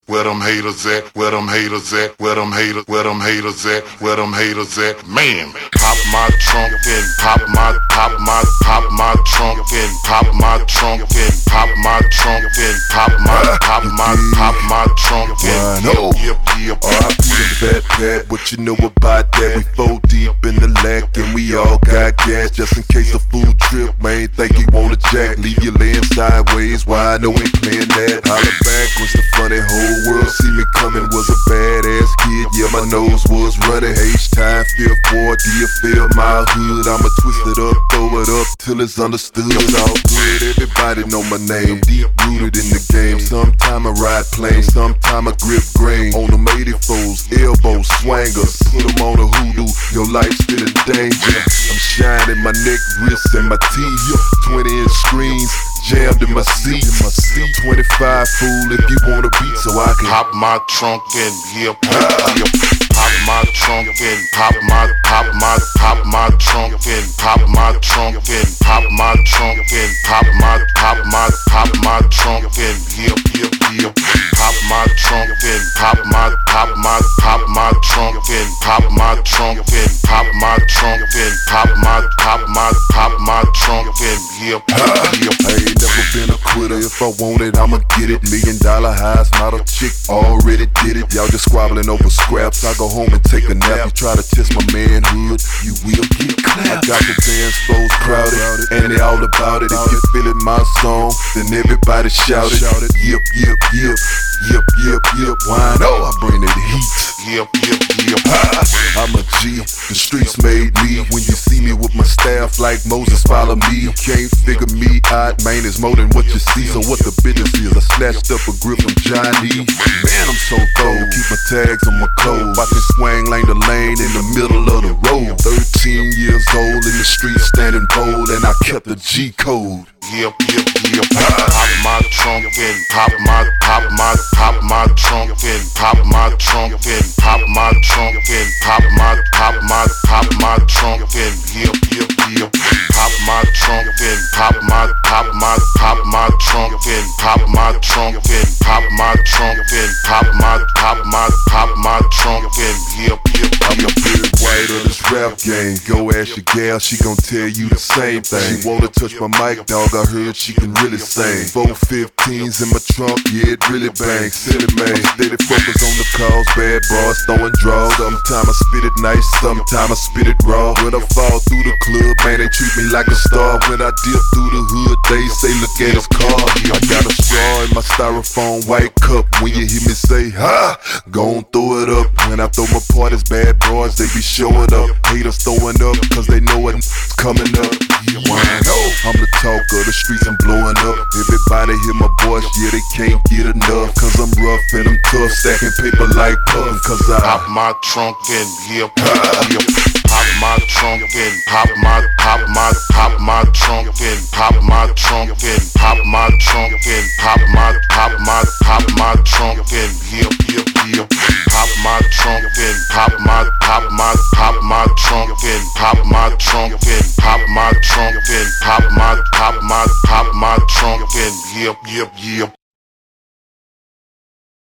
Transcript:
Where them haters at? Where them haters at? Where them haters? Where them haters at? Where them haters at? Man, pop my trunk and pop my trunk and pop my trunk and pop my trunk and pop my trunk and yep. R.I.P. the Fat Pat, what you know about that? We four deep in the lack and we all got gas just in case a food trip. Man, think he want a jack, leave you laying sideways. Why I know ain't playing that. Holler back was the funny whole world see me coming was a badass kid. Yeah, my nose was running. H-time, fifth ward, do you feel my hood? I'ma twist it up, throw it up till it's understood. It's all good, everybody know my name. Deep rooted in the game. Sometime I ride plain, sometime I grip grain. On them 84s, elbows, swangers, put them on a hoodoo. Your life's still in danger. I'm shining my neck, wrist, and my teeth. 20-inch screens jammed in my seat. 25 fool if you wanna beat, so I can pop my trunk and pop my trunk and pop my trunk and pop my trunk and pop my trunk and pop my trunk and pop my trunk and pop my trunk and pop my trunk and pop my trunk and pop my trunk and pop my trunk and I ain't never been a quitter. If I want it, I'ma get it. $1 million highs, not a chick, already did it. Y'all just squabbling over scraps. I go home and take a nap. You try to test my manhood, you will get clapped. I got the dance floors crowded, and they all about it. If you feeling my song, then everybody shout it. Yep, yep, yep, yep, yep, yep. Why no? I bring it heat. Yep. I'm a G, the streets made me. When you see me with my staff like Moses, follow me. You can't figure me out, man, it's more than what you see. So what the business is, I snatched up a grip from Johnny. Man, I'm so cold, keep my tags on my clothes. I can swing lane to lane in the middle of the road. 13 years old in the streets standing bold, and I kept the G code. Yep. Pop my trunk and pop my trunk and pop my trunk and pop my trunk and pop my trunk and pop my trunk and pop my trunk and pop my trunk and pop my trunk and pop my trunk and I'm the big white of this rap game. Go ask your gal, she gon' tell you the same thing. She wanna touch my mic, dog, I heard she can really sing. 415s in my trunk, yeah, it really bangs. City man, steady focus on the calls. Bad bras, throwing draws. Sometimes I spit it nice, sometimes I spit it raw. When I fall through the club, man, they treat me like a star. When I dip through the hood, they say, look at his car. I got a straw in my styrofoam white cup. When you hear me say, ha, gon' throw it up. When I throw my parties, bad bras, they be showing up. Haters throwing up, cause they know it's coming up. I'm the talk of the streets, I'm blowing up. Everybody hear my voice, yeah, they can't get enough. Cause I'm rough and I'm tough, stacking paper like puff. Cause I pop my trunk and pop my trunk and pop my trunk and pop my trunk and pop my trunk and pop my trunk and pop my trunk and pop my trunk and pop my trunk and pop my trunk and yep.